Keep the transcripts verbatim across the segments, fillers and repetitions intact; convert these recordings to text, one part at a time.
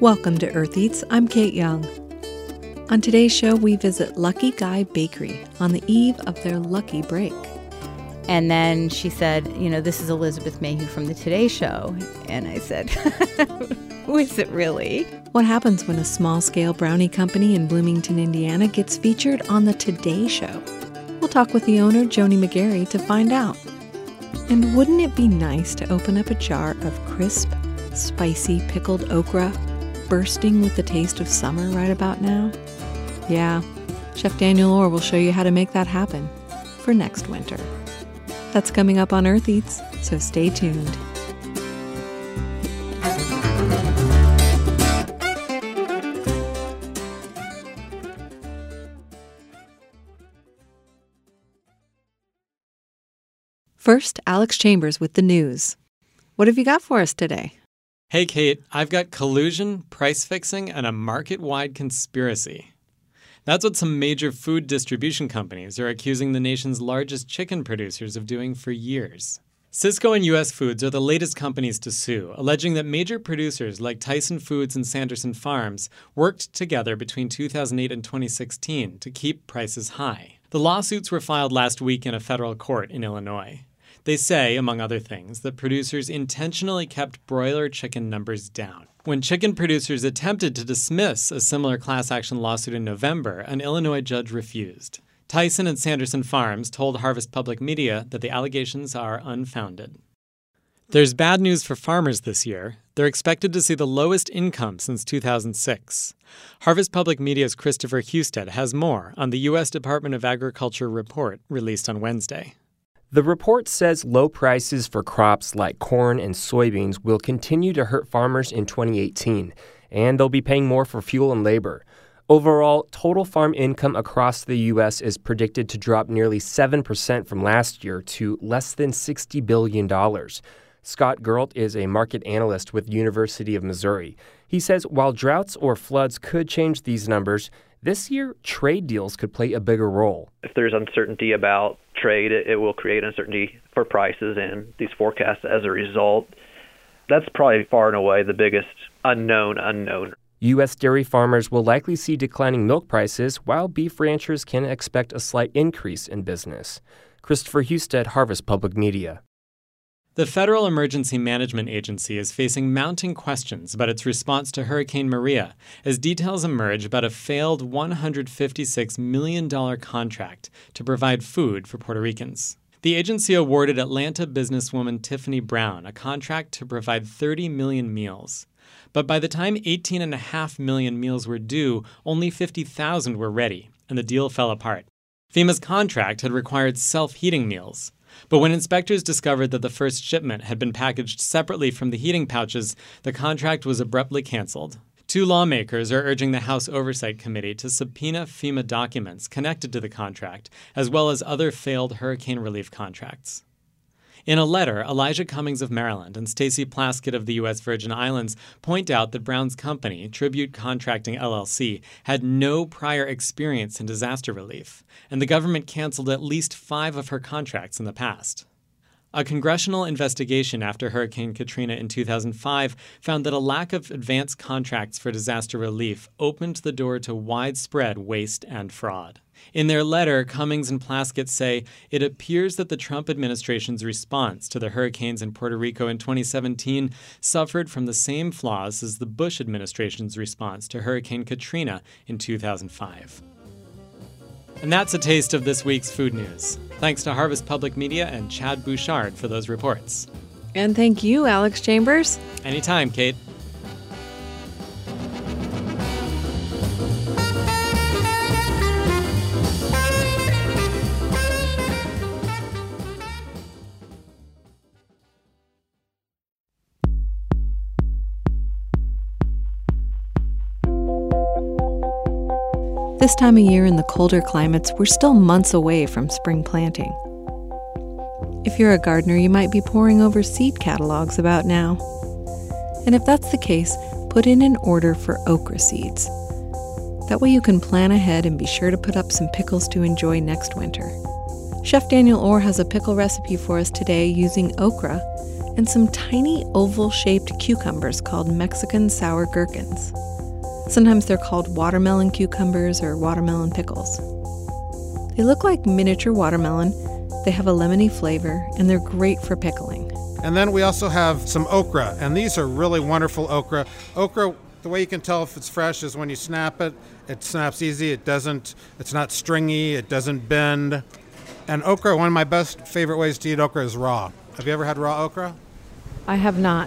Welcome to Earth Eats. I'm Kate Young. On today's show, we visit Lucky Guy Bakery on the eve of their lucky break. And then she said, you know, this is Elizabeth Mayhew from the Today Show. And I said, who is it really? What happens when a small-scale brownie company in Bloomington, Indiana gets featured on the Today Show? We'll talk with the owner, Joni McGarry, to find out. And wouldn't it be nice to open up a jar of crisp, spicy pickled okra, bursting with the taste of summer right about now? Yeah, Chef Daniel Orr will show you how to make that happen for next winter. That's coming up on Earth Eats, so stay tuned. First, Alex Chambers with the news. What have you got for us today? Hey, Kate, I've got collusion, price fixing, and a market-wide conspiracy. That's what some major food distribution companies are accusing the nation's largest chicken producers of doing for years. Sysco and U S Foods are the latest companies to sue, alleging that major producers like Tyson Foods and Sanderson Farms worked together between two thousand eight and twenty sixteen to keep prices high. The lawsuits were filed last week in a federal court in Illinois. They say, among other things, that producers intentionally kept broiler chicken numbers down. When chicken producers attempted to dismiss a similar class action lawsuit in November, an Illinois judge refused. Tyson and Sanderson Farms told Harvest Public Media that the allegations are unfounded. There's bad news for farmers this year. They're expected to see the lowest income since two thousand six. Harvest Public Media's Christopher Husted has more on the U S Department of Agriculture report released on Wednesday. The report says low prices for crops like corn and soybeans will continue to hurt farmers in twenty eighteen, and they'll be paying more for fuel and labor. Overall, total farm income across the U S is predicted to drop nearly seven percent from last year to less than sixty billion dollars. Scott Gurlt is a market analyst with University of Missouri. He says while droughts or floods could change these numbers, this year trade deals could play a bigger role. If there's uncertainty about trade, it, it will create uncertainty for prices and these forecasts as a result. That's probably far and away the biggest unknown unknown. U S dairy farmers will likely see declining milk prices, while beef ranchers can expect a slight increase in business. Christopher Husted, Harvest Public Media. The Federal Emergency Management Agency is facing mounting questions about its response to Hurricane Maria as details emerge about a failed one hundred fifty-six million dollars contract to provide food for Puerto Ricans. The agency awarded Atlanta businesswoman Tiffany Brown a contract to provide thirty million meals. But by the time eighteen point five million meals were due, only fifty thousand were ready, and the deal fell apart. FEMA's contract had required self-heating meals. But when inspectors discovered that the first shipment had been packaged separately from the heating pouches, the contract was abruptly canceled. Two lawmakers are urging the House Oversight Committee to subpoena FEMA documents connected to the contract, as well as other failed hurricane relief contracts. In a letter, Elijah Cummings of Maryland and Stacey Plaskett of the U S Virgin Islands point out that Brown's company, Tribute Contracting L L C, had no prior experience in disaster relief, and the government canceled at least five of her contracts in the past. A congressional investigation after Hurricane Katrina in two thousand five found that a lack of advance contracts for disaster relief opened the door to widespread waste and fraud. In their letter, Cummings and Plaskett say, it appears that the Trump administration's response to the hurricanes in Puerto Rico in twenty seventeen suffered from the same flaws as the Bush administration's response to Hurricane Katrina in two thousand five. And that's a taste of this week's food news. Thanks to Harvest Public Media and Chad Bouchard for those reports. And thank you, Alex Chambers. Anytime, Kate. This time of year in the colder climates, we're still months away from spring planting. If you're a gardener, you might be poring over seed catalogs about now. And if that's the case, put in an order for okra seeds. That way you can plan ahead and be sure to put up some pickles to enjoy next winter. Chef Daniel Orr has a pickle recipe for us today using okra, and some tiny oval-shaped cucumbers called Mexican sour gherkins. Sometimes they're called watermelon cucumbers or watermelon pickles. They look like miniature watermelon, they have a lemony flavor, and they're great for pickling. And then we also have some okra, and these are really wonderful okra. Okra, the way you can tell if it's fresh is when you snap it. It snaps easy, it doesn't, it's not stringy, it doesn't bend. And okra, one of my best favorite ways to eat okra is raw. Have you ever had raw okra? I have not.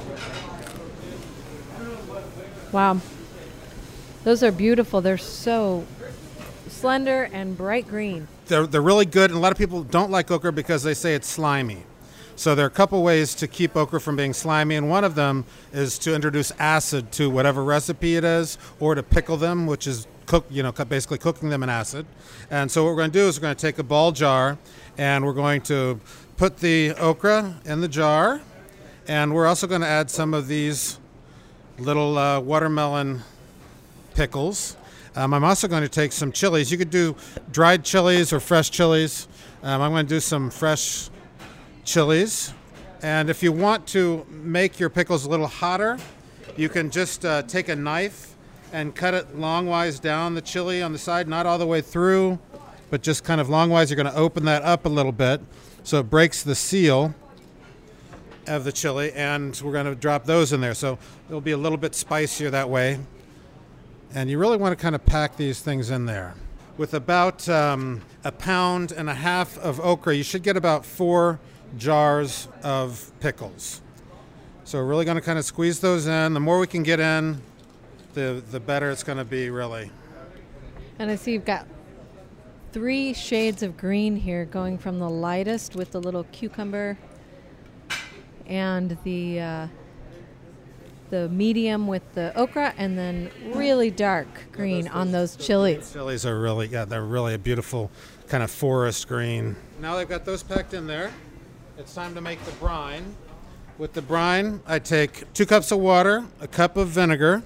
Wow. Those are beautiful. They're so slender and bright green. They're, they're really good, and a lot of people don't like okra because they say it's slimy. So there are a couple ways to keep okra from being slimy, and one of them is to introduce acid to whatever recipe it is, or to pickle them, which is cook, you know, basically cooking them in acid. And so what we're going to do is we're going to take a ball jar, and we're going to put the okra in the jar, and we're also going to add some of these little uh, watermelon pickles. Um, I'm also going to take some chilies. You could do dried chilies or fresh chilies. Um, I'm going to do some fresh chilies. And if you want to make your pickles a little hotter, you can just uh, take a knife and cut it longwise down the chili on the side, not all the way through, but just kind of longwise. You're going to open that up a little bit so it breaks the seal of the chili, and we're going to drop those in there. So it'll be a little bit spicier that way. And you really want to kind of pack these things in there. With about um, a pound and a half of okra, you should get about four jars of pickles. So we're really going to kind of squeeze those in. The more we can get in, the the better it's going to be, really. And I see you've got three shades of green here, going from the lightest with the little cucumber and the uh, the medium with the okra, and then really dark green on those chilies. Chilies are really, yeah, they're really a beautiful kind of forest green. Now they've got those packed in there. It's time to make the brine. With the brine, I take two cups of water, a cup of vinegar,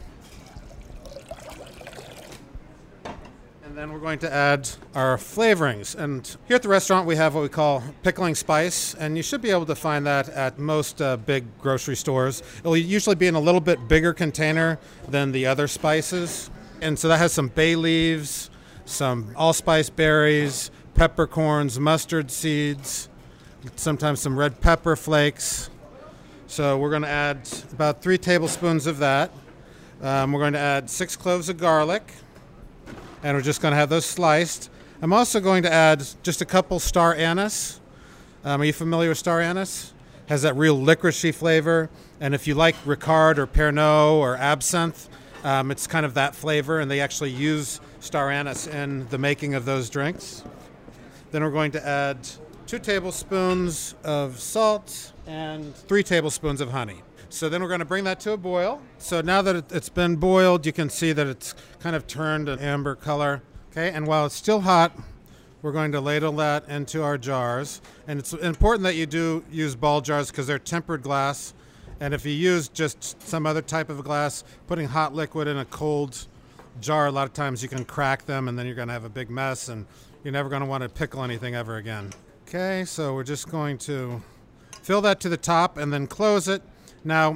and then we're going to add our flavorings. And here at the restaurant, we have what we call pickling spice, and you should be able to find that at most uh, big grocery stores. It'll usually be in a little bit bigger container than the other spices. And so that has some bay leaves, some allspice berries, peppercorns, mustard seeds, sometimes some red pepper flakes. So we're going to add about three tablespoons of that. Um, we're going to add six cloves of garlic, and we're just going to have those sliced. I'm also going to add just a couple star anise. Um, are you familiar with star anise? Has that real licoricey flavor, and if you like Ricard or Pernod or absinthe, um, it's kind of that flavor, and they actually use star anise in the making of those drinks. Then we're going to add two tablespoons of salt and three tablespoons of honey. So then we're going to bring that to a boil. So now that it's been boiled, you can see that it's kind of turned an amber color. Okay, and while it's still hot, we're going to ladle that into our jars. And it's important that you do use ball jars because they're tempered glass. And if you use just some other type of glass, putting hot liquid in a cold jar, a lot of times you can crack them, and then you're going to have a big mess, and you're never going to want to pickle anything ever again. Okay, so we're just going to fill that to the top and then close it. Now,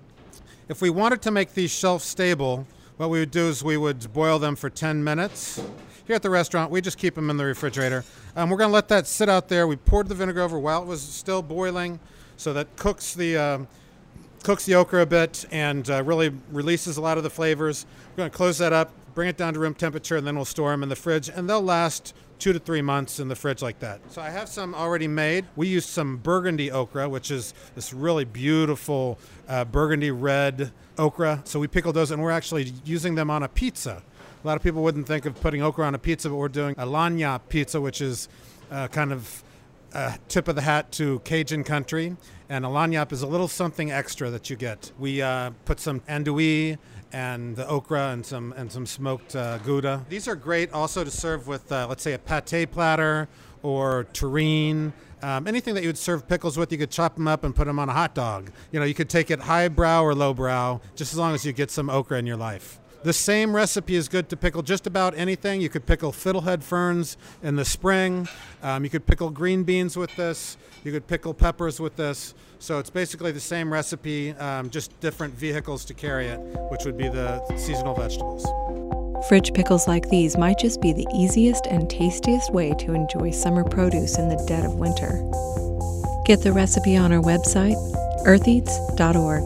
if we wanted to make these shelf stable, what we would do is we would boil them for ten minutes. Here at the restaurant, we just keep them in the refrigerator. Um, we're going to let that sit out there. We poured the vinegar over while it was still boiling, so that cooks the uh, cooks the okra a bit and uh, really releases a lot of the flavors. We're going to close that up, bring it down to room temperature, and then we'll store them in the fridge, and they'll last two to three months in the fridge like that. So I have some already made. We used some burgundy okra, which is this really beautiful uh, burgundy red okra. So we pickled those, and we're actually using them on a pizza. A lot of people wouldn't think of putting okra on a pizza, but we're doing a lagna pizza, which is uh, kind of a tip of the hat to Cajun country. And a lagniappe is a little something extra that you get. We uh, put some andouille and the okra and some and some smoked uh, Gouda. These are great also to serve with, uh, let's say, a pate platter or terrine. Um, anything that you would serve pickles with, you could chop them up and put them on a hot dog. You know, you could take it highbrow or lowbrow, just as long as you get some okra in your life. The same recipe is good to pickle just about anything. You could pickle fiddlehead ferns in the spring. Um, you could pickle green beans with this. You could pickle peppers with this. So it's basically the same recipe, um, just different vehicles to carry it, which would be the seasonal vegetables. Fridge pickles like these might just be the easiest and tastiest way to enjoy summer produce in the dead of winter. Get the recipe on our website, earth eats dot org.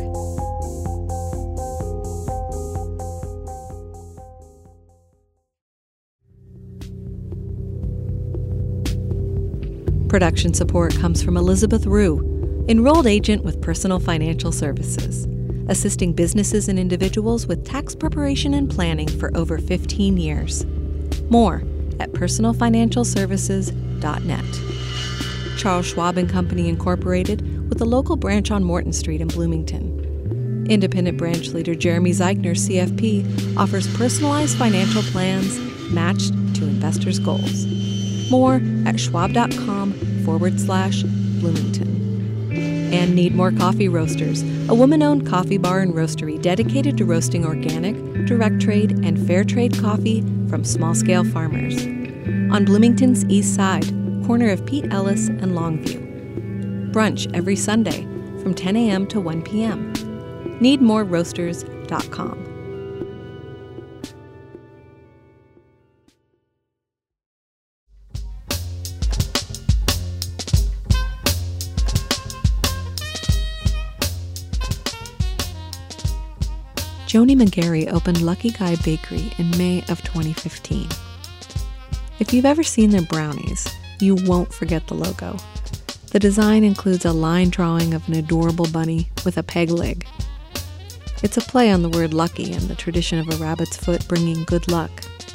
Production support comes from Elizabeth Rue, enrolled agent with Personal Financial Services, assisting businesses and individuals with tax preparation and planning for over fifteen years. More at personal financial services dot net. Charles Schwab and Company Incorporated, with a local branch on Morton Street in Bloomington. Independent branch leader Jeremy Zeichner, C F P, offers personalized financial plans matched to investors' goals. More at schwab.com forward slash Bloomington. And Need More Coffee Roasters, a woman-owned coffee bar and roastery dedicated to roasting organic, direct trade, and fair trade coffee from small-scale farmers. On Bloomington's east side, corner of Pete Ellis and Longview. Brunch every Sunday from ten a.m. to one p.m. need more roasters dot com. Joni McGarry opened Lucky Guy Bakery in May of twenty fifteen. If you've ever seen their brownies, you won't forget the logo. The design includes a line drawing of an adorable bunny with a peg leg. It's a play on the word lucky and the tradition of a rabbit's foot bringing good luck.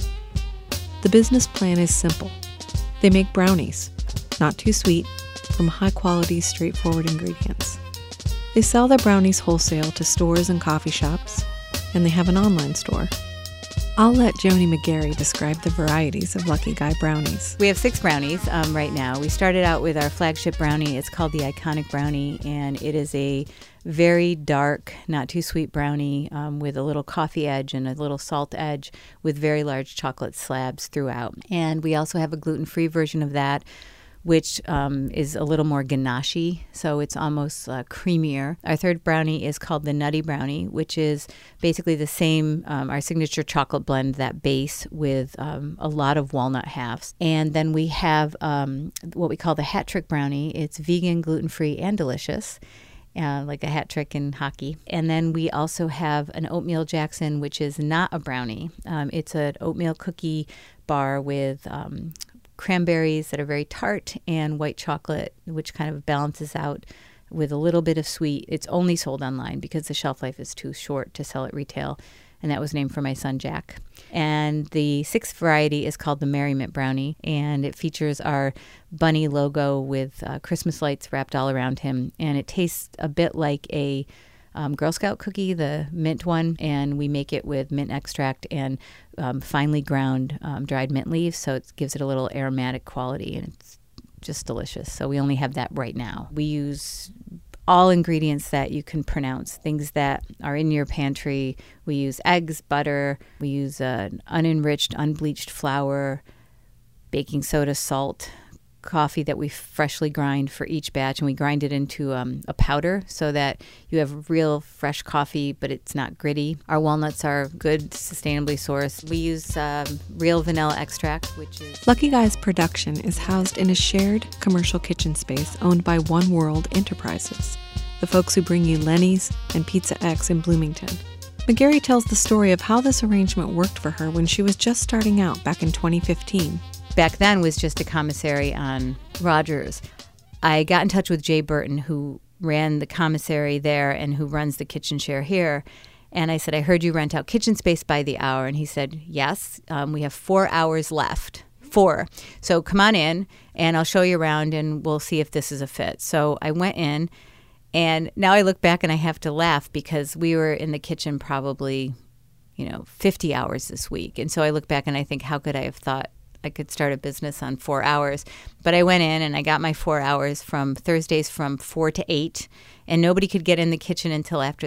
The business plan is simple. They make brownies, not too sweet, from high-quality, straightforward ingredients. They sell their brownies wholesale to stores and coffee shops, and they have an online store. I'll let Joni McGarry describe the varieties of Lucky Guy brownies. We have six brownies um, right now. We started out with our flagship brownie. It's called the Iconic Brownie, and it is a very dark, not too sweet brownie um, with a little coffee edge and a little salt edge with very large chocolate slabs throughout. And we also have a gluten-free version of that, which um, is a little more ganache, so it's almost uh, creamier. Our third brownie is called the Nutty Brownie, which is basically the same, um, our signature chocolate blend, that base with um, a lot of walnut halves. And then we have um, what we call the Hat Trick Brownie. It's vegan, gluten-free, and delicious. Uh, like a hat trick in hockey. And then we also have an Oatmeal Jackson, which is not a brownie. Um, it's an oatmeal cookie bar with um, cranberries that are very tart and white chocolate, which kind of balances out with a little bit of sweet. It's only sold online because the shelf life is too short to sell at retail. And that was named for my son, Jack. And the sixth variety is called the Merriment Brownie, and it features our bunny logo with uh, Christmas lights wrapped all around him. And it tastes a bit like a um, Girl Scout cookie, the mint one, and we make it with mint extract and um, finely ground um, dried mint leaves, so it gives it a little aromatic quality, and it's just delicious. So we only have that right now. We use all ingredients that you can pronounce, things that are in your pantry. We use eggs, butter, we use uh, unenriched, unbleached flour, baking soda, salt, coffee that we freshly grind for each batch, and we grind it into um, a powder so that you have real fresh coffee, but it's not gritty. Our walnuts are good, sustainably sourced. We use um, real vanilla extract, which is... Lucky Guy's production is housed in a shared commercial kitchen space owned by One World Enterprises, the folks who bring you Lenny's and Pizza X in Bloomington. McGarry tells the story of how this arrangement worked for her when she was just starting out back in twenty fifteen. Back then was just a commissary on Rogers. I got in touch with Jay Burton, who ran the commissary there and who runs the kitchen share here. And I said, I heard you rent out kitchen space by the hour. And he said, yes, um, we have four hours left. Four. So come on in and I'll show you around and we'll see if this is a fit. So I went in, and now I look back and I have to laugh because we were in the kitchen probably, you know, fifty hours this week. And so I look back and I think, how could I have thought I could start a business on four hours. But I went in and I got my four hours from Thursdays from four to eight, and nobody could get in the kitchen until after the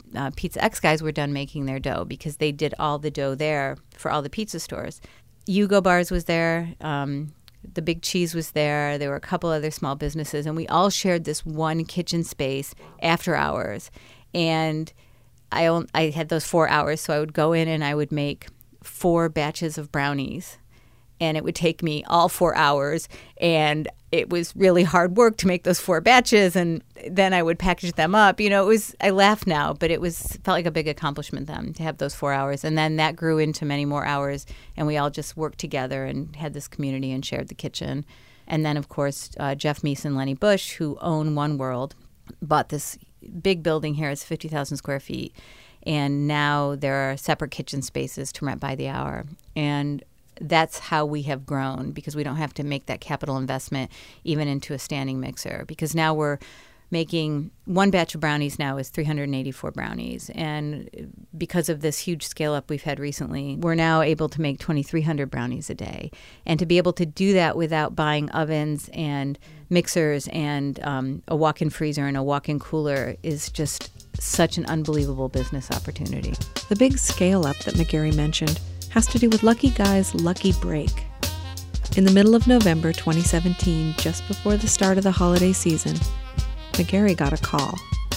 uh, Pizza X guys were done making their dough because they did all the dough there for all the pizza stores. Yugo Bars was there. Um, the Big Cheese was there. There were a couple other small businesses, and we all shared this one kitchen space after hours. And I own, I had those four hours, so I would go in and I would make four batches of brownies. And it would take me all four hours, and it was really hard work to make those four batches, and then I would package them up. You know, it was, I laugh now, but it was felt like a big accomplishment then to have those four hours. And then that grew into many more hours, and we all just worked together and had this community and shared the kitchen. And then, of course, uh, Jeff Meese and Lenny Bush, who own One World, bought this big building here. It's fifty thousand square feet. And now there are separate kitchen spaces to rent by the hour. And that's how we have grown, because we don't have to make that capital investment even into a standing mixer, because now we're making one batch of brownies now is three hundred eighty-four brownies. And because of this huge scale up we've had recently, we're now able to make twenty-three hundred brownies a day. And to be able to do that without buying ovens and mixers and um, a walk-in freezer and a walk-in cooler is just such an unbelievable business opportunity. The big scale up that McGarry mentioned has to do with Lucky Guy's lucky break. In the middle of November twenty seventeen, just before the start of the holiday season, McGarry got a call.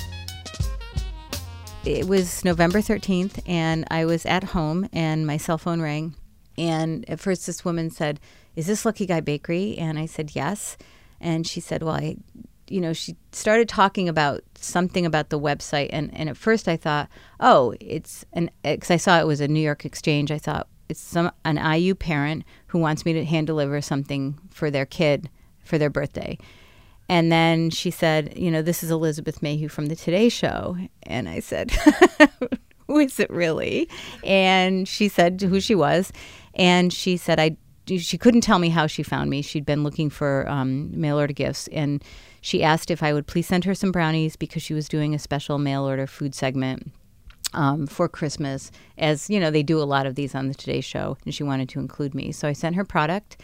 It was November thirteenth, and I was at home, and my cell phone rang. And at first this woman said, "Is this Lucky Guy Bakery?" And I said, "Yes." And she said, well, I, you know, she started talking about something about the website. And, and at first I thought, oh, it's an, because I saw it was a New York exchange. I thought it's some an I U parent who wants me to hand deliver something for their kid for their birthday. And then she said, you know, this is Elizabeth Mayhew from the Today Show. And I said, who is it really? And she said who she was. And she said, I, she couldn't tell me how she found me. She'd been looking for um, mail order gifts. And she asked if I would please send her some brownies because she was doing a special mail order food segment um, for Christmas. As, you know, they do a lot of these on the Today Show. And she wanted to include me. So I sent her product.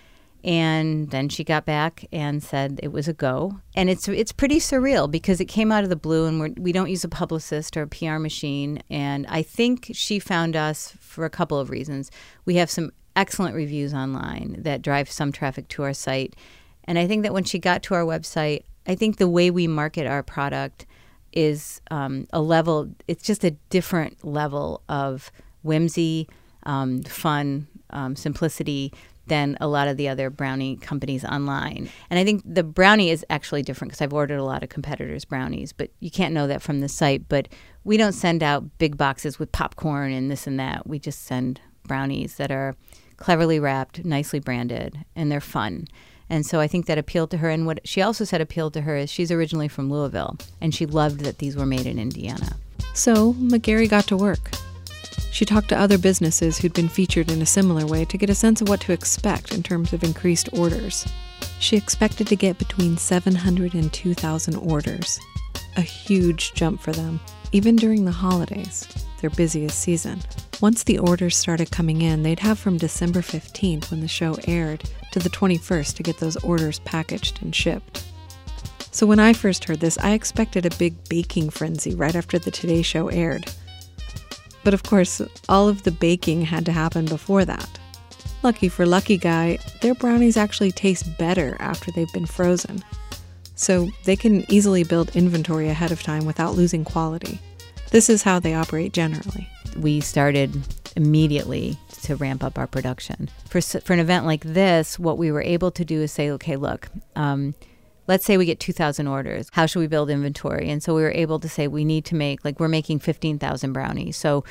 And then she got back and said it was a go. And it's it's pretty surreal because it came out of the blue, and we're, we don't use a publicist or a P R machine. And I think she found us for a couple of reasons. We have some excellent reviews online that drive some traffic to our site. And I think that when she got to our website, I think the way we market our product is um, a level, it's just a different level of whimsy, um, fun, um, simplicity than a lot of the other brownie companies online. And I think the brownie is actually different because I've ordered a lot of competitors' brownies, but you can't know that from the site. But we don't send out big boxes with popcorn and this and that. We just send brownies that are cleverly wrapped, nicely branded, and they're fun. And so I think that appealed to her. And what she also said appealed to her is she's originally from Louisville, and she loved that these were made in Indiana. So McGarry got to work. She talked to other businesses who'd been featured in a similar way to get a sense of what to expect in terms of increased orders. She expected to get between seven hundred and two thousand orders, a huge jump for them, even during the holidays, their busiest season. Once the orders started coming in, they'd have from December fifteenth, when the show aired, to the twenty-first to get those orders packaged and shipped. So when I first heard this, I expected a big baking frenzy right after the Today Show aired. But of course, all of the baking had to happen before that. Lucky for Lucky Guy, their brownies actually taste better after they've been frozen. So they can easily build inventory ahead of time without losing quality. This is how they operate generally. We started immediately to ramp up our production. For, for an event like this, what we were able to do is say, okay, look, um, let's say we get two thousand orders. How should we build inventory? And so we were able to say we need to make, like we're making fifteen thousand brownies. So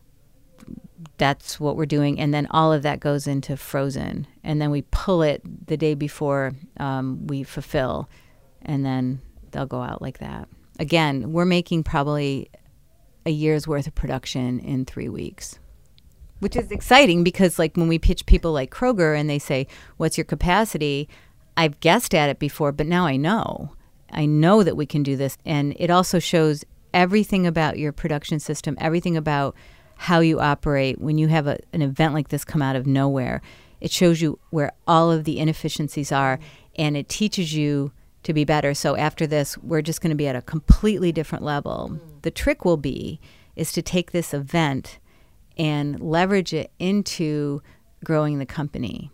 that's what we're doing. And then all of that goes into frozen. And then we pull it the day before um, we fulfill. And then they'll go out like that. Again, we're making probably a year's worth of production in three weeks. Which is exciting because like when we pitch people like Kroger and they say, what's your capacity? I've guessed at it before, but now I know. I know that we can do this. And it also shows everything about your production system, everything about how you operate when you have a, an event like this come out of nowhere. It shows you where all of the inefficiencies are, and it teaches you to be better. So after this, we're just going to be at a completely different level. Mm. The trick will be is to take this event and leverage it into growing the company.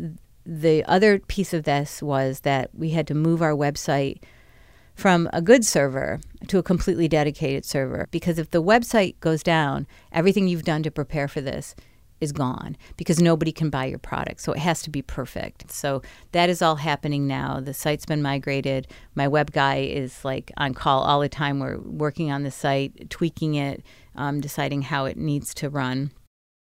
The other piece of this was that we had to move our website from a good server to a completely dedicated server. Because if the website goes down, everything you've done to prepare for this is gone because nobody can buy your product. So it has to be perfect. So that is all happening now. The site's been migrated. My web guy is like on call all the time. We're working on the site, tweaking it, um, deciding how it needs to run.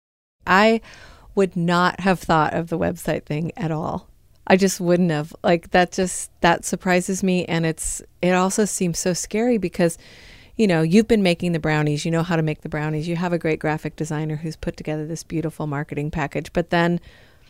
I would not have thought of the website thing at all. I just wouldn't have. Like that just, that surprises me. And it's, it also seems so scary because, you know, you've been making the brownies, you know how to make the brownies. You have a great graphic designer who's put together this beautiful marketing package. But then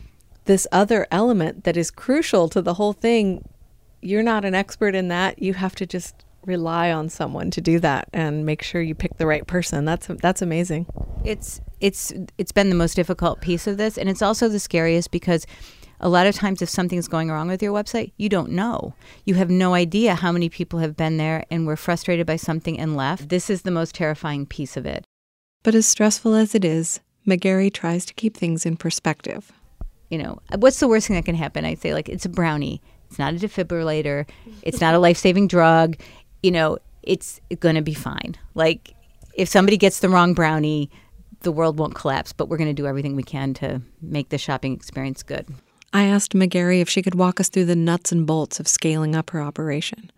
this other element that is crucial to the whole thing, you're not an expert in that. You have to just rely on someone to do that and make sure you pick the right person. That's that's amazing. It's it's it's been the most difficult piece of this, and it's also the scariest because a lot of times if something's going wrong with your website, you don't know. You have no idea how many people have been there and were frustrated by something and left. This is the most terrifying piece of it. But as stressful as it is, McGarry tries to keep things in perspective. You know, what's the worst thing that can happen? I'd say, like, it's a brownie. It's not a defibrillator. It's not a life-saving drug. You know, it's going to be fine. Like, if somebody gets the wrong brownie, the world won't collapse, but we're going to do everything we can to make the shopping experience good. I asked McGarry if she could walk us through the nuts and bolts of scaling up her operation.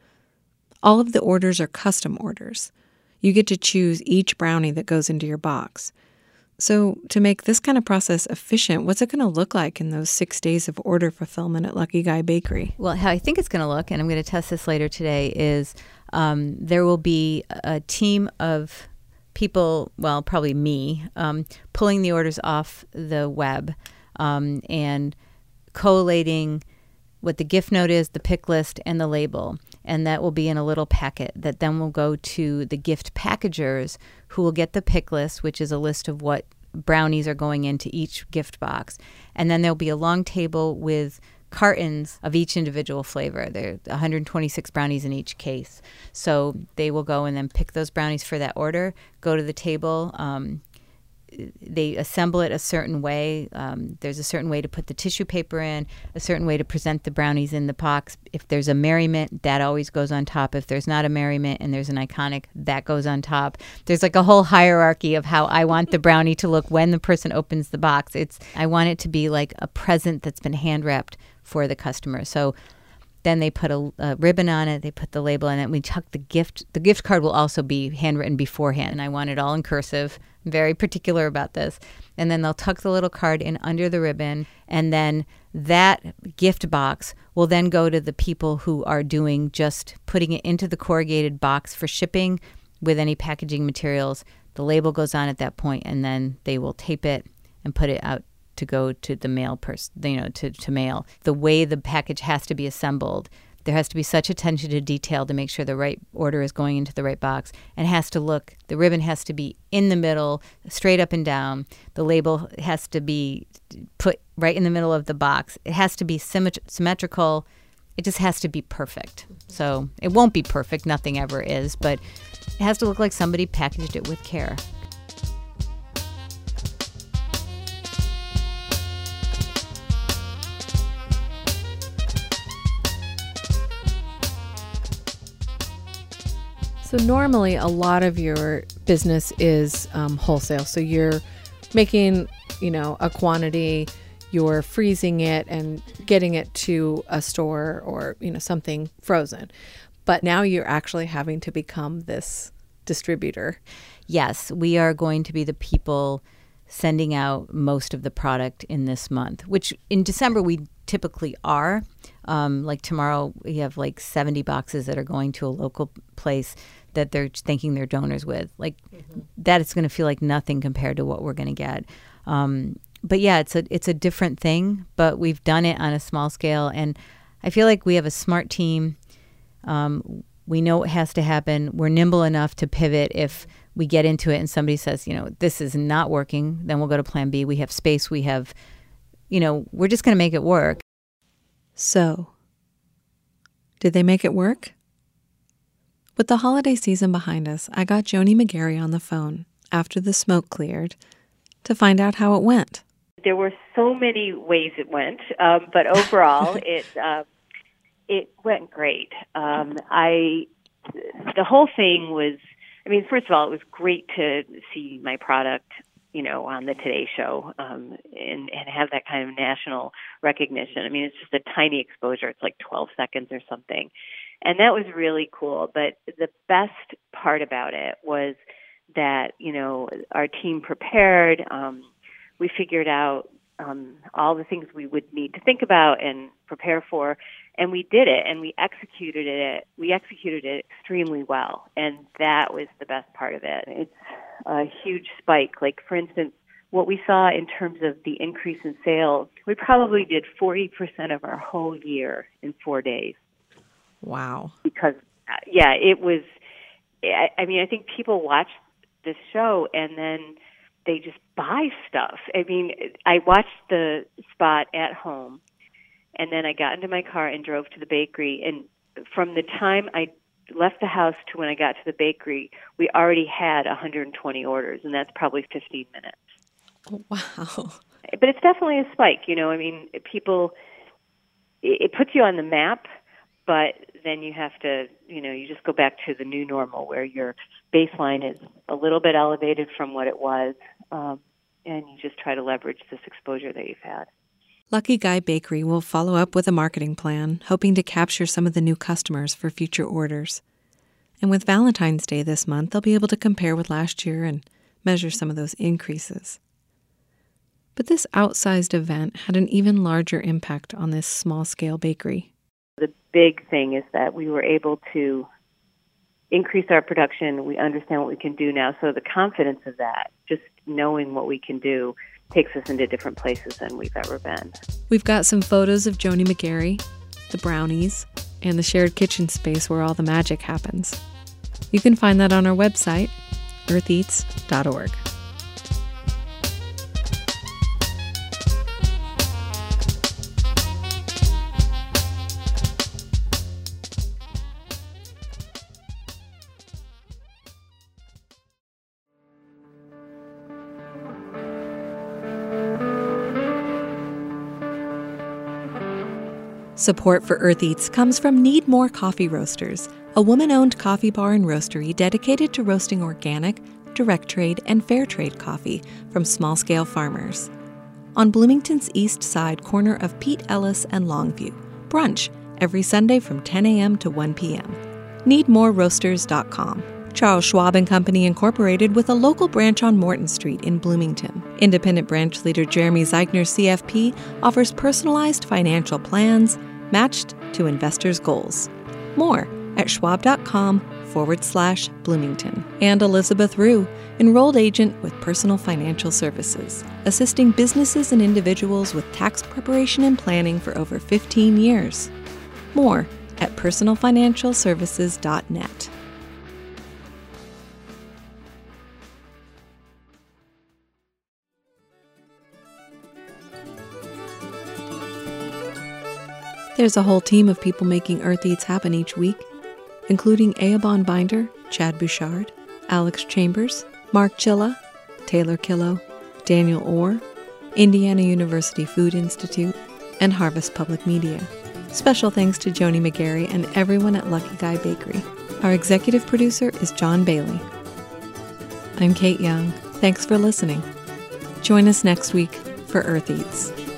All of the orders are custom orders. You get to choose each brownie that goes into your box. So to make this kind of process efficient, what's it going to look like in those six days of order fulfillment at Lucky Guy Bakery? Well, how I think it's going to look, and I'm going to test this later today, is um, there will be a team of people, well, probably me, um, pulling the orders off the web um, and collating what the gift note is, the pick list, and the label. And that will be in a little packet that then will go to the gift packagers who will get the pick list, which is a list of what brownies are going into each gift box. And then there'll be a long table with cartons of each individual flavor. There are one hundred twenty-six brownies in each case. So they will go and then pick those brownies for that order, go to the table. Um, they assemble it a certain way. Um, there's a certain way to put the tissue paper in, a certain way to present the brownies in the box. If there's a merriment, that always goes on top. If there's not a merriment and there's an iconic, that goes on top. There's like a whole hierarchy of how I want the brownie to look when the person opens the box. It's I want it to be like a present that's been hand wrapped for the customer. So then they put a, a ribbon on it. They put the label on it. We tuck the gift. The gift card will also be handwritten beforehand. And I want it all in cursive. I'm very particular about this. And then they'll tuck the little card in under the ribbon. And then that gift box will then go to the people who are doing just putting it into the corrugated box for shipping with any packaging materials. The label goes on at that point, and then they will tape it and put it out to go to the mail person, you know, to, to mail. The way the package has to be assembled, there has to be such attention to detail to make sure the right order is going into the right box, and it has to look, the ribbon has to be in the middle, straight up and down. The label has to be put right in the middle of the box. It has to be symmet- symmetrical. It just has to be perfect. So it won't be perfect. Nothing ever is, but it has to look like somebody packaged it with care. So normally a lot of your business is um, wholesale. So you're making, you know, a quantity, you're freezing it and getting it to a store or, you know, something frozen. But now you're actually having to become this distributor. Yes, we are going to be the people sending out most of the product in this month, which in December we typically are. Um, like tomorrow we have like seventy boxes that are going to a local place that they're thanking their donors with. Like mm-hmm. that it's going to feel like nothing compared to what we're going to get. Um, but yeah, it's a it's a different thing, but we've done it on a small scale. And I feel like we have a smart team. Um, we know what has to happen. We're nimble enough to pivot if we get into it and somebody says, you know, this is not working, then we'll go to plan B. We have space. We have, you know, we're just going to make it work. So, Did they make it work? With the holiday season behind us, I got Joni McGarry on the phone after the smoke cleared to find out how it went. There were so many ways it went, um, but overall, it uh, it went great. Um, I the whole thing was, I mean, first of all, it was great to see my product, you know, on the Today Show um, and, and have that kind of national recognition. I mean, it's just a tiny exposure. It's like twelve seconds or something. And that was really cool. But the best part about it was that, you know, our team prepared. Um, we figured out um, all the things we would need to think about and prepare for, and we did it, and we executed it. We executed it extremely well, and that was the best part of it. It's a huge spike. Like, for instance, what we saw in terms of the increase in sales, we probably did forty percent of our whole year in four days. Wow. Because, yeah, it was, I, I mean, I think people watch this show and then they just buy stuff. I mean, I watched the spot at home, and then I got into my car and drove to the bakery. And from the time I left the house to when I got to the bakery, we already had one hundred twenty orders, and that's probably fifteen minutes. Oh, wow. But it's definitely a spike. You know, I mean, people, it puts you on the map, but then you have to, you know, you just go back to the new normal where your baseline is a little bit elevated from what it was, um, and you just try to leverage this exposure that you've had. Lucky Guy Bakery will follow up with a marketing plan, hoping to capture some of the new customers for future orders. And with Valentine's Day this month, they'll be able to compare with last year and measure some of those increases. But this outsized event had an even larger impact on this small-scale bakery. The big thing is that we were able to increase our production. We understand what we can do now. So the confidence of that, just knowing what we can do, takes us into different places than we've ever been. We've got some photos of Joni McGarry, the brownies, and the shared kitchen space where all the magic happens. You can find that on our website, earth eats dot org. Support for Earth Eats comes from Need More Coffee Roasters, a woman-owned coffee bar and roastery dedicated to roasting organic, direct trade, and fair trade coffee from small-scale farmers. On Bloomington's east side corner of Pete Ellis and Longview, brunch every Sunday from ten a.m. to one p.m. need more roasters dot com. Charles Schwab and Company Incorporated with a local branch on Morton Street in Bloomington. Independent branch leader Jeremy Zeigner, C F P, offers personalized financial plans matched to investors' goals. More at schwab.com forward slash Bloomington. And Elizabeth Rue, enrolled agent with Personal Financial Services, assisting businesses and individuals with tax preparation and planning for over fifteen years. More at personal financial services dot net. There's a whole team of people making Earth Eats happen each week, including Eobon Binder, Chad Bouchard, Alex Chambers, Mark Chilla, Taylor Killow, Daniel Orr, Indiana University Food Institute, and Harvest Public Media. Special thanks to Joni McGarry and everyone at Lucky Guy Bakery. Our executive producer is John Bailey. I'm Kate Young. Thanks for listening. Join us next week for Earth Eats.